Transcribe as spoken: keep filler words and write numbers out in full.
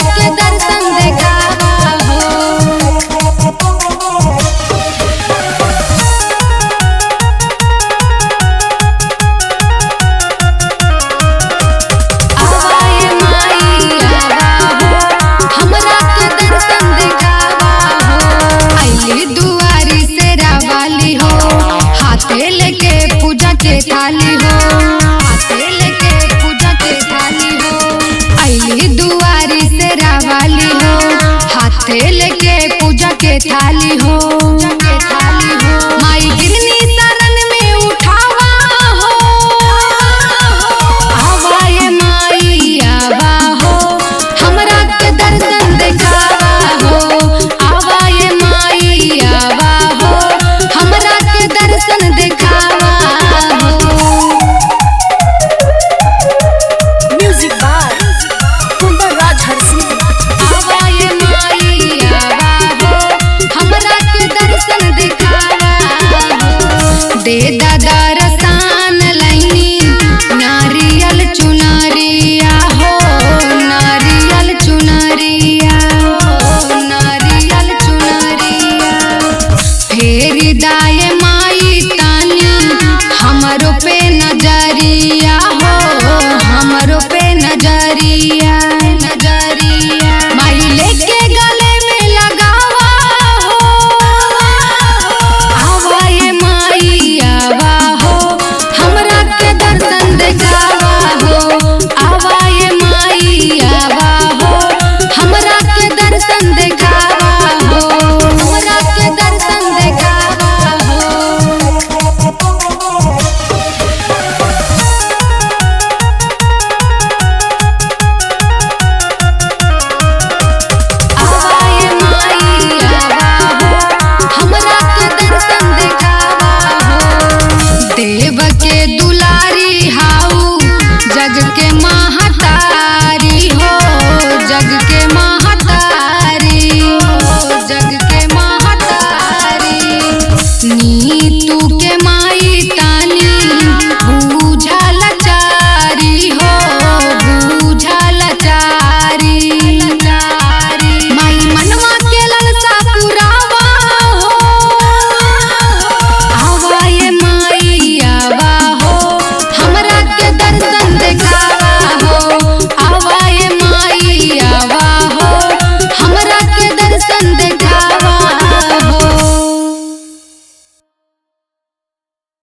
के दर्शन देखावा हो। आवाए माई आवा हो, हमरा के दर्शन देखावा हो। आइली दुआरी से रावाली हो, हाथे लेके पूजा के थाली हो, हाथे लेके पूजा के थाली हो। आइली दुआरी से रावाली हो, हाथे लेके पूजा के थाली हो, के थाली हो। माई गिरनी शरण में उठावा हो, आवाए माई आवा हो, हमरा के दर्शन देखावा हो। आवाए माई आवा हो, हमरा के दर्शन देखावा हो। Music by Kundan Raj Harsingh. आवाए माई आवा हो, हमरा के दर्शन देखावा हो। दे दादा रसान लैनी नारियल चुनरिया हो, नारियल चुनरिया हो, नारियल चुनरिया। फेरी दाए माई तानी हमरो पे नजरिया हो, हमरो पे नजरिया